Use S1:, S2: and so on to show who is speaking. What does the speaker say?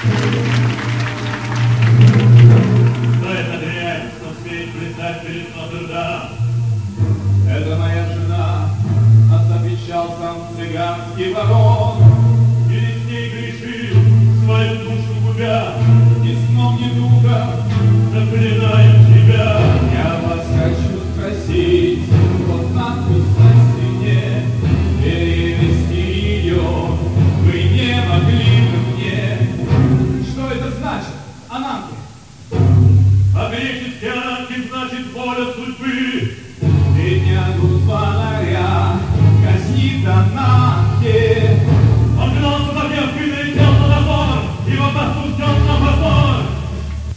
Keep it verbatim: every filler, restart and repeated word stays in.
S1: Что это дрянь, что смеет плясать перед Нотр-Дам?
S2: Это моя жена, нас обещал сам цыганский ворон.
S1: Или с ней грешил, свою душу губя,
S2: Ни сном, ни духом
S1: заклинаем тебя.
S2: я вас хочу спросить, вот надпись на стене, перевести ее вы не могли бы мне. Что это значит, Ананке?
S1: А греческий Ананки значит воля судьбы.
S2: Беднягу звонаря казнит Ананке.